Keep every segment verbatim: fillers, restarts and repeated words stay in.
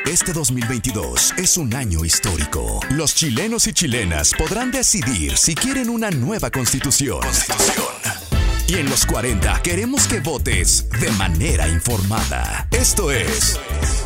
Este dos mil veintidós es un año histórico. Los chilenos y chilenas podrán decidir si quieren una nueva constitución. Constitución. Y en los cuarenta queremos que votes de manera informada. Esto es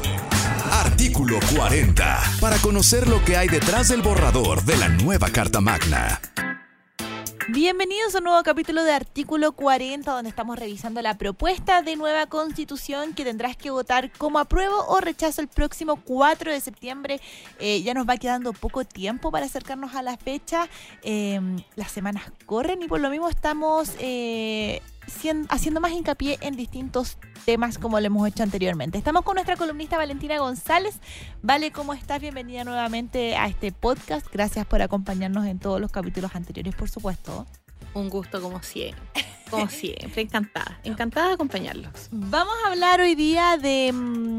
Artículo cuarenta, para conocer lo que hay detrás del borrador de la nueva Carta Magna. Bienvenidos a un nuevo capítulo de Artículo cuarenta, donde estamos revisando la propuesta de nueva constitución que tendrás que votar como apruebo o rechazo el próximo cuatro de septiembre. Eh, ya nos va quedando poco tiempo para acercarnos a la fecha. Eh, las semanas corren y por lo mismo estamos eh, siendo, haciendo más hincapié en distintos temas como lo hemos hecho anteriormente. Estamos con nuestra columnista Valentina González. Vale, ¿cómo estás? Bienvenida nuevamente a este podcast. Gracias por acompañarnos en todos los capítulos anteriores, por supuesto. Un gusto como siempre, como siempre, encantada, encantada de acompañarlos. Vamos a hablar hoy día de,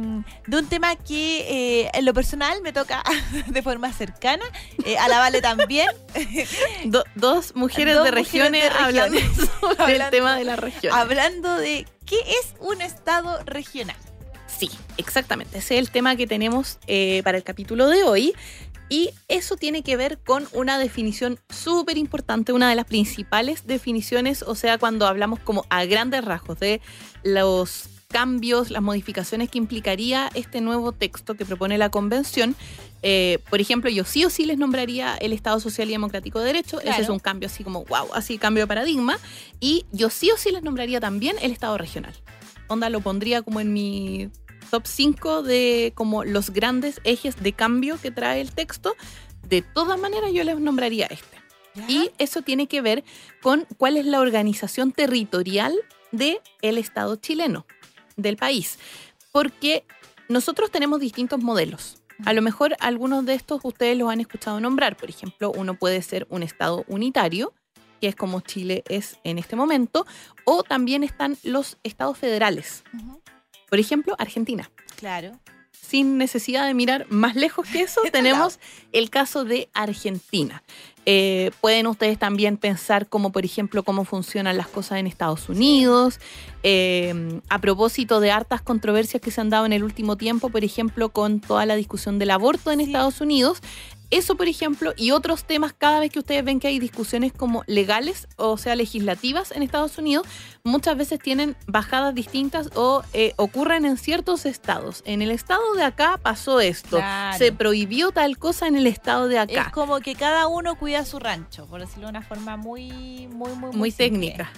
de un tema que eh, en lo personal me toca de forma cercana, eh, a la Vale también. Do, dos mujeres dos de mujeres regiones, de regiones hablando sobre hablando, el tema de la región. Hablando de qué es un estado regional. Sí, exactamente, ese es el tema que tenemos eh, para el capítulo de hoy. Y eso tiene que ver con una definición súper importante, una de las principales definiciones, o sea, cuando hablamos como a grandes rasgos de los cambios, las modificaciones que implicaría este nuevo texto que propone la Convención. Eh, por ejemplo, yo sí o sí les nombraría el Estado Social y Democrático de Derecho. Claro. Ese es un cambio así como, wow, así cambio de paradigma. Y yo sí o sí les nombraría también el Estado regional. Onda, lo pondría como en mi top cinco de como los grandes ejes de cambio que trae el texto. De todas maneras yo les nombraría este. ¿Ya? Y eso tiene que ver con cuál es la organización territorial del Estado chileno, del país. Porque nosotros tenemos distintos modelos. A lo mejor algunos de estos ustedes los han escuchado nombrar. Por ejemplo, uno puede ser un Estado unitario, que es como Chile es en este momento, o también están los estados federales. Uh-huh. Por ejemplo, Argentina. Claro. Sin necesidad de mirar más lejos que eso, tenemos el caso de Argentina. Eh, pueden ustedes también pensar como, por ejemplo, cómo funcionan las cosas en Estados Unidos. Eh, a propósito de hartas controversias que se han dado en el último tiempo, por ejemplo, con toda la discusión del aborto en sí. Estados Unidos. Eso, por ejemplo, y otros temas, cada vez que ustedes ven que hay discusiones como legales, o sea, legislativas en Estados Unidos, muchas veces tienen bajadas distintas o eh, ocurren en ciertos estados. En el estado de acá pasó esto. Claro. Se prohibió tal cosa en el estado de acá. Es como que cada uno cuida su rancho, por decirlo de una forma muy, muy, muy, muy, muy técnica.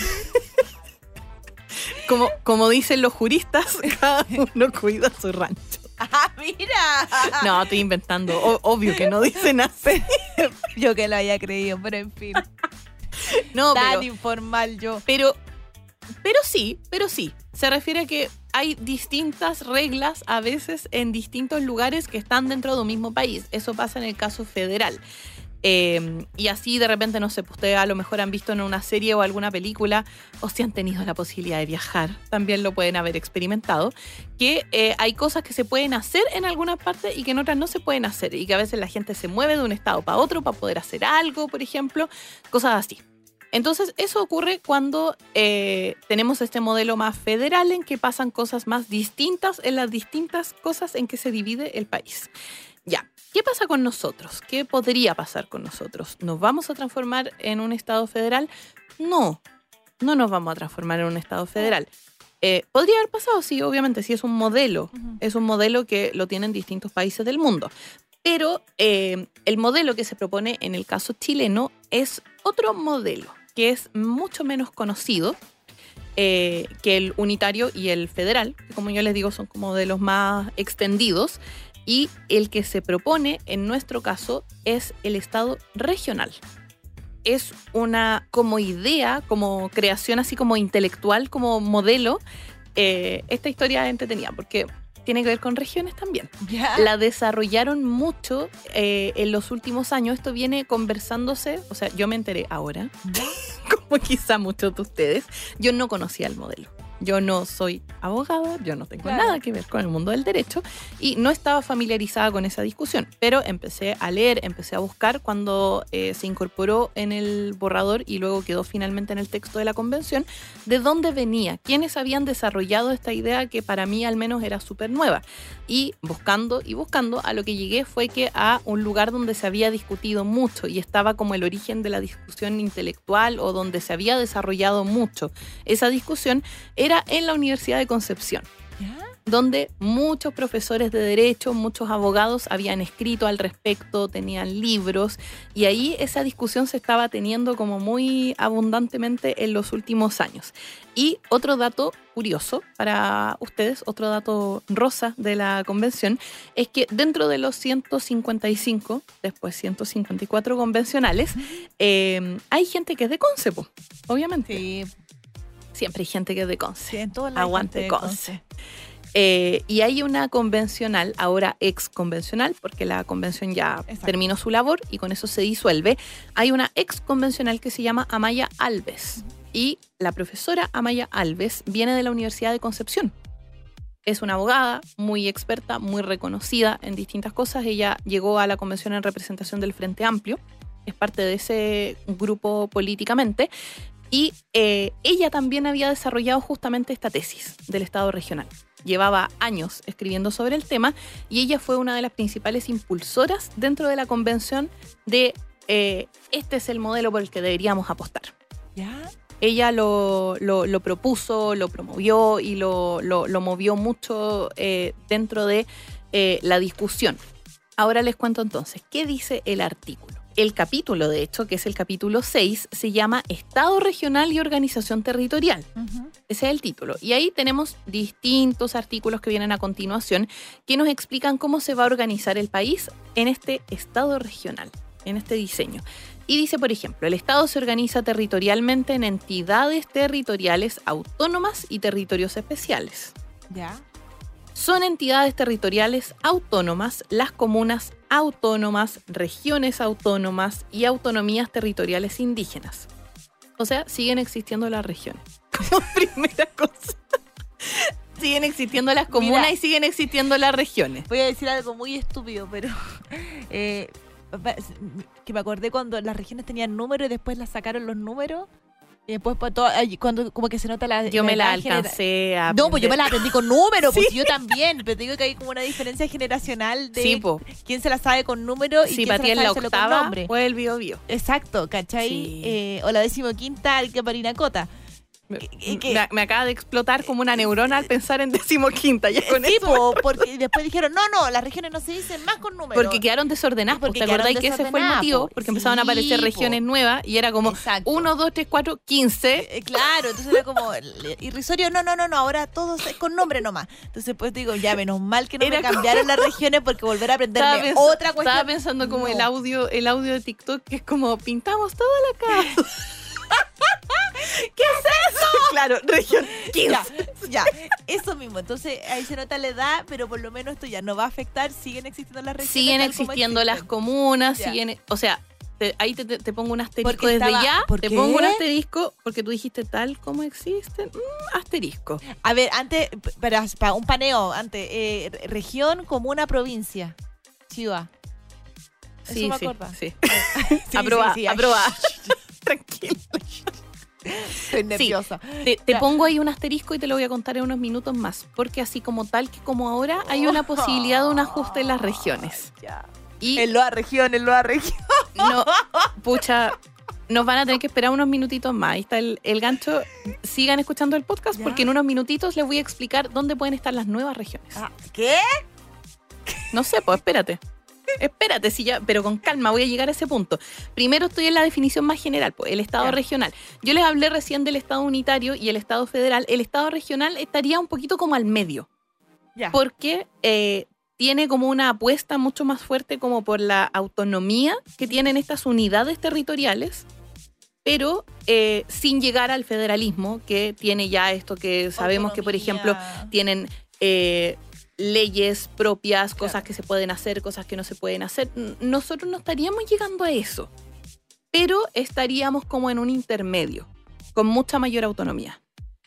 como, como dicen los juristas, cada uno cuida su rancho. ¡Ah, mira! No, estoy inventando. O, obvio que no dicen así. Yo que lo haya creído, pero en fin. No, Tan pero, informal yo. Pero, pero sí, pero sí. Se refiere a que hay distintas reglas a veces en distintos lugares que están dentro de un mismo país. Eso pasa en el caso federal. Eh, y así de repente, no sé, pues ustedes a lo mejor han visto en una serie o alguna película, o si han tenido la posibilidad de viajar, también lo pueden haber experimentado, que eh, hay cosas que se pueden hacer en algunas partes y que en otras no se pueden hacer, y que a veces la gente se mueve de un estado para otro para poder hacer algo, por ejemplo, cosas así. Entonces eso ocurre cuando eh, tenemos este modelo más federal en que pasan cosas más distintas en las distintas cosas en que se divide el país. Ya. ¿Qué pasa con nosotros? ¿Qué podría pasar con nosotros? ¿Nos vamos a transformar en un estado federal? No, no nos vamos a transformar en un estado federal. Eh, ¿Podría haber pasado? Sí, obviamente, sí, es un modelo. Uh-huh. Es un modelo que lo tienen distintos países del mundo. Pero eh, el modelo que se propone en el caso chileno es otro modelo, que es mucho menos conocido eh, que el unitario y el federal, que como yo les digo son como de los más extendidos. Y el que se propone, en nuestro caso, es el Estado regional. Es una, como idea, como creación así como intelectual, como modelo, eh, esta historia es entretenida porque tiene que ver con regiones también. Yeah. La desarrollaron mucho eh, en los últimos años. Esto viene conversándose, o sea, yo me enteré ahora, como quizá muchos de ustedes, yo no conocía el modelo. Yo no soy abogada, yo no tengo Claro. nada que ver con el mundo del derecho y no estaba familiarizada con esa discusión, pero empecé a leer, empecé a buscar cuando eh, se incorporó en el borrador y luego quedó finalmente en el texto de la convención, de dónde venía, quiénes habían desarrollado esta idea que para mí al menos era súper nueva. Y buscando y buscando, a lo que llegué fue que a un lugar donde se había discutido mucho y estaba como el origen de la discusión intelectual o donde se había desarrollado mucho esa discusión, era en la Universidad de Concepción, ¿Ya? donde muchos profesores de derecho, muchos abogados habían escrito al respecto, tenían libros, y ahí esa discusión se estaba teniendo como muy abundantemente en los últimos años. Y otro dato curioso para ustedes, otro dato rosa de la convención, es que dentro de los ciento cincuenta y cinco, después ciento cincuenta y cuatro convencionales, eh, hay gente que es de Conce, po, obviamente. Sí, Siempre hay gente que es de Conce. sí, en todos lados. Aguante gente de Conce. Eh, y hay una convencional, ahora ex convencional, porque la convención ya Exacto. terminó su labor y con eso se disuelve. Hay una ex convencional que se llama Amaya Alves. Y la profesora Amaya Alves viene de la Universidad de Concepción. Es una abogada muy experta, muy reconocida en distintas cosas. Ella llegó a la convención en representación del Frente Amplio. Es parte de ese grupo políticamente. Y eh, ella también había desarrollado justamente esta tesis del Estado regional. Llevaba años escribiendo sobre el tema y ella fue una de las principales impulsoras dentro de la convención de eh, este es el modelo por el que deberíamos apostar. ¿Ya? Ella lo, lo, lo propuso, lo promovió y lo, lo, lo movió mucho eh, dentro de eh, la discusión. Ahora les cuento entonces, ¿qué dice el artículo? El capítulo, de hecho, que es el capítulo seis, se llama Estado regional y organización territorial. Uh-huh. Ese es el título. Y ahí tenemos distintos artículos que vienen a continuación que nos explican cómo se va a organizar el país en este Estado regional, en este diseño. Y dice, por ejemplo, el Estado se organiza territorialmente en entidades territoriales autónomas y territorios especiales. ¿Ya? Son entidades territoriales autónomas las comunas autónomas, regiones autónomas y autonomías territoriales indígenas. O sea, siguen existiendo las regiones. Como primera cosa. Siguen existiendo las comunas Mira, y siguen existiendo las regiones. voy a decir algo muy estúpido, pero eh, que me acordé cuando las regiones tenían número y después las sacaron los números. Y después pa- todo- ay, cuando como que se nota la Yo me la edad genera- alcancé a No, pues yo me aprender. la aprendí con número, pues Sí. yo también, pero te digo que hay como una diferencia generacional de Sí, po. quién se la sabe con número y Sí, quién para se ti la en la sabe solo con octava nombre. fue el Bio Bio. Exacto, ¿cachai? Sí. Eh, o la decimoquinta, el que Parinacota. Me, ¿Qué- qué? me- me acaba de explotar como una neurona al pensar en decimoquinta. Ya con Sí, eso. po, porque después dijeron, no, no, las regiones no se dicen más con número. Porque quedaron desordenadas. Porque ¿Te quedaron acordáis que ese fue el desordenadas, motivo? po. Porque empezaban a Sí, aparecer po. regiones nuevas y era como Exacto. uno, dos, tres, cuatro, quince. Eh, claro, entonces era como le- irrisorio, no, no, no, no, ahora todos es con nombre nomás. Entonces pues digo, ya menos mal que no Era me cambiaron las regiones porque volver a Estaba, aprenderme pens- otra cuestión. estaba pensando como No. el audio el audio de TikTok, que es como pintamos toda la casa. ¿Qué es eso? Claro, región quince. Ya, ya, eso mismo. Entonces ahí se nota la edad, pero por lo menos esto ya no va a afectar. Siguen existiendo las regiones. Siguen tal como existiendo las existen. comunas, Ya. siguen, o sea, te- ahí te, te- te pongo un asterisco Porque desde estaba- ya. ¿por Te qué? pongo un asterisco porque tú dijiste tal como existen. Mm, asterisco. A ver, antes, p- para, para un paneo, antes, eh, re- región, comuna, provincia. Chiva. Eso Sí, me sí, acuerdo. sí. Sí, aprobada, sí, sí, aprobada. Tranquilo. Estoy nerviosa. Te, te Ya. pongo ahí un asterisco y te lo voy a contar en unos minutos más, porque así como tal que como ahora hay una posibilidad de un ajuste en las regiones. Ya. Y En Loa región, en Loa región. no, pucha, nos van a tener que esperar unos minutitos más. Ahí está el, el gancho. Sigan escuchando el podcast Ya. porque en unos minutitos les voy a explicar dónde pueden estar las nuevas regiones. Ah, ¿qué? No sé, pues espérate. Espérate, sí, ya, pero con calma, voy a llegar a ese punto. Primero estoy en la definición más general, pues, el Estado Ya. regional. Yo les hablé recién del Estado unitario y el Estado federal. El Estado regional estaría un poquito como al medio, Ya. porque eh, tiene como una apuesta mucho más fuerte como por la autonomía que tienen estas unidades territoriales, pero eh, sin llegar al federalismo, que tiene ya esto que sabemos que, por ejemplo, Autonomía. tienen eh, leyes propias, cosas que se pueden hacer, cosas que no se pueden hacer. N- Nosotros no estaríamos llegando a eso, pero estaríamos como en un intermedio, con mucha mayor autonomía.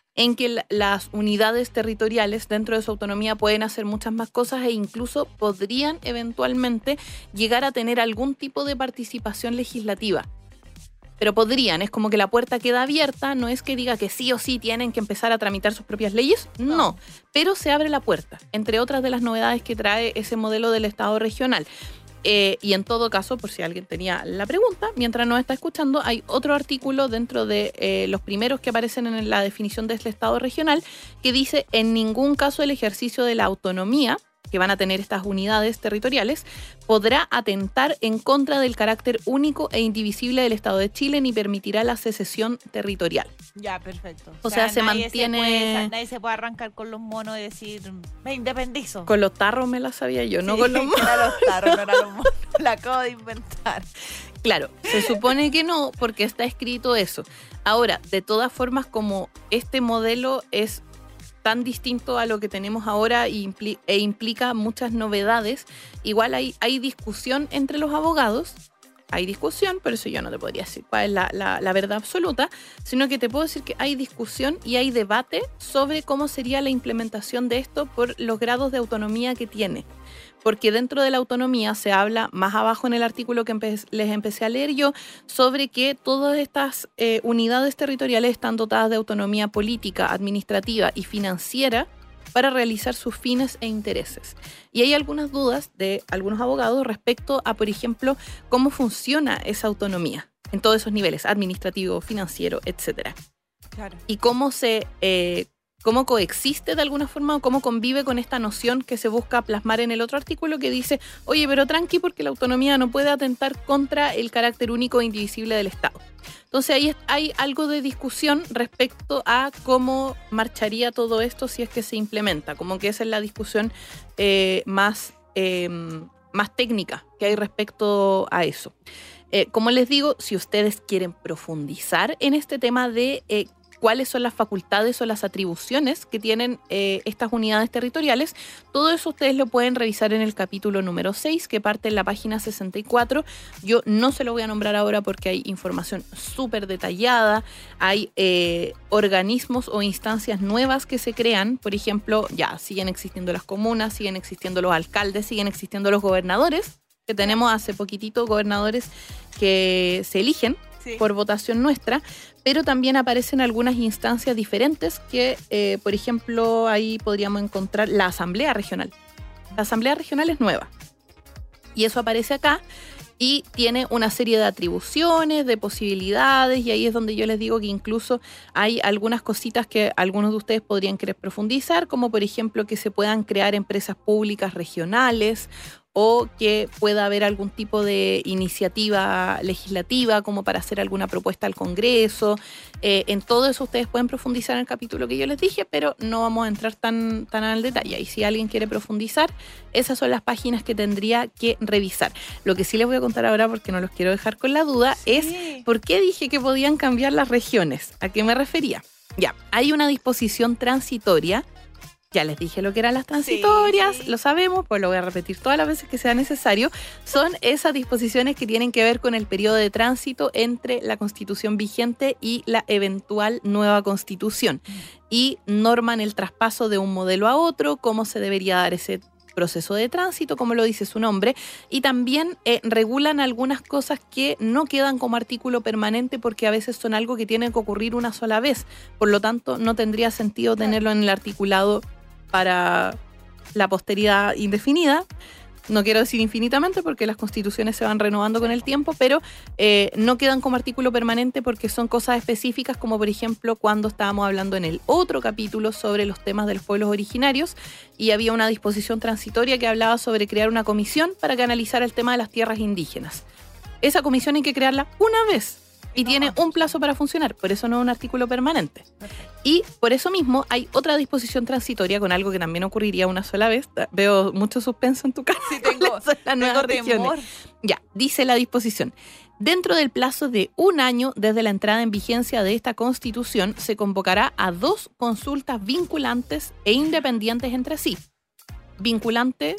en que la, las unidades territoriales dentro de su autonomía pueden hacer muchas más cosas e incluso podrían eventualmente llegar a tener algún tipo de participación legislativa. Pero podrían, es como que la puerta queda abierta, no es que diga que sí o sí tienen que empezar a tramitar sus propias leyes, no, no, pero se abre la puerta, entre otras de las novedades que trae ese modelo del Estado regional. Eh, y en todo caso, por si alguien tenía la pregunta, mientras nos está escuchando, hay otro artículo dentro de eh, los primeros que aparecen en la definición del Estado regional que dice: en ningún caso el ejercicio de la autonomía que van a tener estas unidades territoriales podrá atentar en contra del carácter único e indivisible del Estado de Chile ni permitirá la secesión territorial. Ya, perfecto. O, o sea, sea, se mantiene... Se puede, nadie se puede arrancar con los monos y decir, me independizo. Con los tarros me la sabía yo, sí, no con los monos. Era los tarros, no eran los monos. La acabo de inventar. Claro, se supone que no, porque está escrito eso. Ahora, de todas formas, como este modelo es tan distinto a lo que tenemos ahora e, impli- e implica muchas novedades, igual hay, hay discusión entre los abogados, hay discusión, pero eso yo no te podría decir cuál es la, la, la verdad absoluta, sino que te puedo decir que hay discusión y hay debate sobre cómo sería la implementación de esto por los grados de autonomía que tiene. Porque dentro de la autonomía se habla más abajo en el artículo que empe- les empecé a leer yo sobre que todas estas eh, unidades territoriales están dotadas de autonomía política, administrativa y financiera para realizar sus fines e intereses. Y hay algunas dudas de algunos abogados respecto a, por ejemplo, cómo funciona esa autonomía en todos esos niveles, administrativo, financiero, etcétera. Claro. Y cómo se... Eh, cómo coexiste de alguna forma o cómo convive con esta noción que se busca plasmar en el otro artículo que dice, oye, pero tranqui, porque la autonomía no puede atentar contra el carácter único e indivisible del Estado. Entonces ahí hay algo de discusión respecto a cómo marcharía todo esto si es que se implementa, como que esa es la discusión eh, más, eh, más técnica que hay respecto a eso. Eh, como les digo, si ustedes quieren profundizar en este tema de eh, cuáles son las facultades o las atribuciones que tienen eh, estas unidades territoriales, todo eso ustedes lo pueden revisar en el capítulo número seis, que parte en la página sesenta y cuatro. Yo no se lo voy a nombrar ahora porque hay información súper detallada, hay eh, organismos o instancias nuevas que se crean, por ejemplo, ya siguen existiendo las comunas, siguen existiendo los alcaldes, siguen existiendo los gobernadores, que tenemos hace poquitito gobernadores que se eligen, sí, por votación nuestra, pero también aparecen algunas instancias diferentes que, eh, por ejemplo, ahí podríamos encontrar la Asamblea Regional. La Asamblea Regional es nueva y eso aparece acá y tiene una serie de atribuciones, de posibilidades, y ahí es donde yo les digo que incluso hay algunas cositas que algunos de ustedes podrían querer profundizar, como por ejemplo que se puedan crear empresas públicas regionales o que pueda haber algún tipo de iniciativa legislativa como para hacer alguna propuesta al Congreso. Eh, en todo eso ustedes pueden profundizar en el capítulo que yo les dije, pero no vamos a entrar tan, tan al detalle. Y si alguien quiere profundizar, esas son las páginas que tendría que revisar. Lo que sí les voy a contar ahora, porque no los quiero dejar con la duda, sí, es por qué dije que podían cambiar las regiones. ¿A qué me refería? Ya, hay una disposición transitoria. Ya les dije lo que eran las transitorias, sí, sí. Lo sabemos, pues lo voy a repetir todas las veces que sea necesario. Son esas disposiciones que tienen que ver con el periodo de tránsito entre la Constitución vigente y la eventual nueva Constitución. Mm. Y norman el traspaso de un modelo a otro, cómo se debería dar ese proceso de tránsito, como lo dice su nombre, y también eh, regulan algunas cosas que no quedan como artículo permanente porque a veces son algo que tiene que ocurrir una sola vez. Por lo tanto, no tendría sentido tenerlo en el articulado para la posteridad indefinida. No quiero decir infinitamente porque las constituciones se van renovando con el tiempo, pero eh, no quedan como artículo permanente porque son cosas específicas, como por ejemplo cuando estábamos hablando en el otro capítulo sobre los temas de los pueblos originarios y había una disposición transitoria que hablaba sobre crear una comisión para que analizara el tema de las tierras indígenas. Esa comisión hay que crearla una vez y no, tiene un plazo para funcionar, por eso no es un artículo permanente. Perfecto. Y por eso mismo hay otra disposición transitoria con algo que también ocurriría una sola vez. Veo mucho suspenso en tu cara. Sí, tengo, tengo temor. Ya, dice la disposición. Dentro del plazo de un año desde la entrada en vigencia de esta Constitución, se convocará a dos consultas vinculantes e independientes entre sí. Vinculante,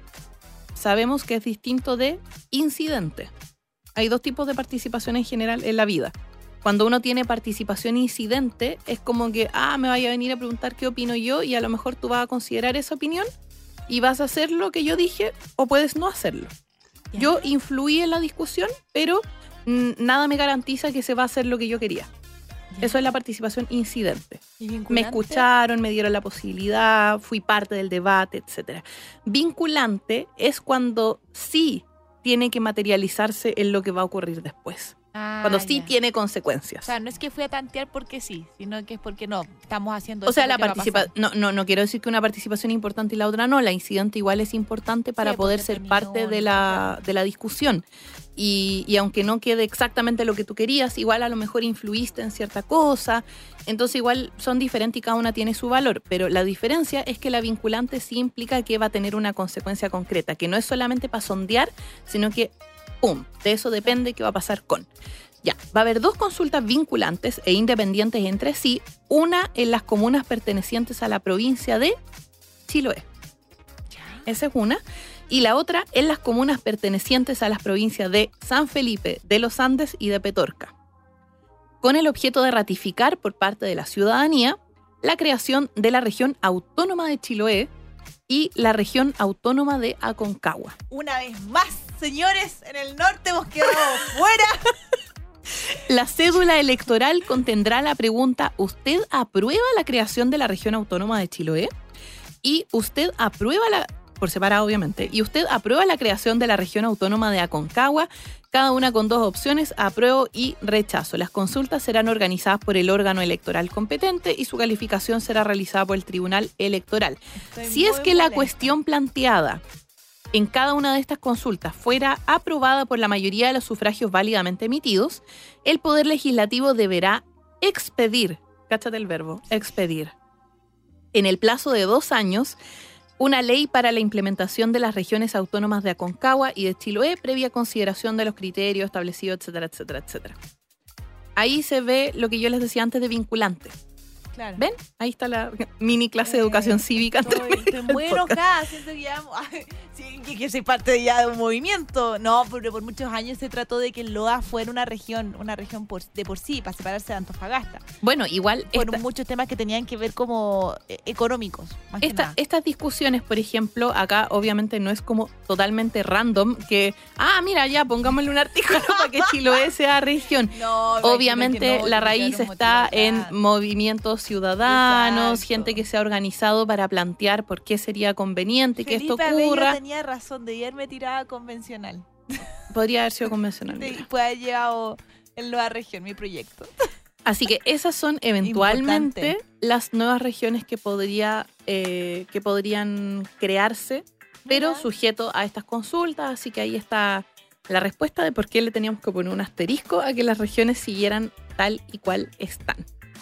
sabemos que es distinto de incidente. Hay dos tipos de participación en general en la vida. Cuando uno tiene participación incidente, es como que, ah, me vaya a venir a preguntar qué opino yo y a lo mejor tú vas a considerar esa opinión y vas a hacer lo que yo dije o puedes no hacerlo. Yeah. Yo influí en la discusión, pero n- nada me garantiza que se va a hacer lo que yo quería. Yeah. Eso es la participación incidente. Me escucharon, me dieron la posibilidad, fui parte del debate, etcétera. Vinculante es cuando sí tiene que materializarse en lo que va a ocurrir después. Ah, cuando sí ya. tiene consecuencias. O sea, no es que fui a tantear porque sí, sino que es porque no, estamos haciendo o eso. O sea, la participa no, no, no quiero decir que una participación es importante y la otra no, la incidente igual es importante para sí, poder ser parte de la, de la discusión. Y, y aunque no quede exactamente lo que tú querías, igual a lo mejor influiste en cierta cosa, entonces igual son diferentes y cada una tiene su valor, pero la diferencia es que la vinculante sí implica que va a tener una consecuencia concreta, que no es solamente para sondear, sino que ¡pum! De eso depende qué va a pasar con. Ya, va a haber dos consultas vinculantes e independientes entre sí, una en las comunas pertenecientes a la provincia de Chiloé. Esa es una. Y la otra en las comunas pertenecientes a las provincias de San Felipe, de los Andes y de Petorca, con el objeto de ratificar por parte de la ciudadanía la creación de la región autónoma de Chiloé y la región autónoma de Aconcagua. Una vez más, señores, en el norte hemos quedado fuera. La cédula electoral contendrá la pregunta: ¿usted aprueba la creación de la región autónoma de Chiloé? Y ¿usted aprueba la... por separado obviamente, y usted aprueba la creación de la región autónoma de Aconcagua, cada una con dos opciones, apruebo y rechazo. Las consultas serán organizadas por el órgano electoral competente y su calificación será realizada por el Tribunal Electoral. Estoy si es que molesta. La cuestión planteada en cada una de estas consultas fuera aprobada por la mayoría de los sufragios válidamente emitidos, el Poder Legislativo deberá expedir, cáchate el verbo, expedir, en el plazo de dos años, una ley para la implementación de las regiones autónomas de Aconcagua y de Chiloé, previa consideración de los criterios establecidos, etcétera, etcétera, etcétera. Ahí se ve lo que yo les decía antes de vinculante. Claro. ¿Ven? Ahí está la mini clase de educación eh, cívica. Estoy, estoy muy enojada, siento que ya sí, que, que soy parte ya de un movimiento. No, pero por muchos años se trató de que el Loa fuera una región, una región por, de por sí, para separarse de Antofagasta. Bueno, igual... Fueron esta, muchos temas que tenían que ver como eh, económicos, más esta, que nada. Estas discusiones, por ejemplo, acá obviamente no es como totalmente random que, ah, mira, ya, pongámosle un artículo para que Chiloé sea región. No, obviamente no, la raíz está en movimientos ciudadanos, exacto, gente que se ha organizado para plantear por qué sería conveniente Felipe que esto ocurra. Abello tenía razón, de haberme tirada convencional. Podría haber sido convencional. Sí, puede haber llevado en Loa Región, mi proyecto. Así que esas son eventualmente importante. Las nuevas regiones que podría eh, que podrían crearse, pero mira, sujeto a estas consultas. Así que ahí está la respuesta de por qué le teníamos que poner un asterisco a que las regiones siguieran tal y cual están.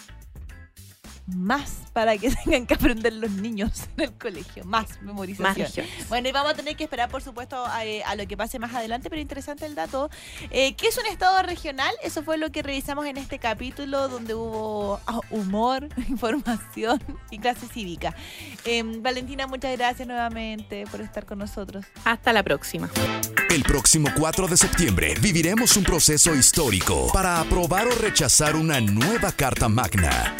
Más para que tengan que aprender los niños en el colegio, más memorización. Más regiones. Bueno, y vamos a tener que esperar, por supuesto, a, a lo que pase más adelante, pero interesante el dato. Eh, ¿Qué es un estado regional? Eso fue lo que revisamos en este capítulo, donde hubo oh, humor, información y clase cívica. Eh, Valentina, muchas gracias nuevamente por estar con nosotros. Hasta la próxima. El próximo cuatro de septiembre viviremos un proceso histórico para aprobar o rechazar una nueva Carta Magna.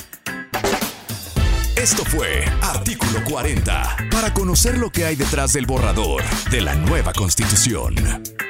Esto fue Artículo cuarenta, para conocer lo que hay detrás del borrador de la nueva Constitución.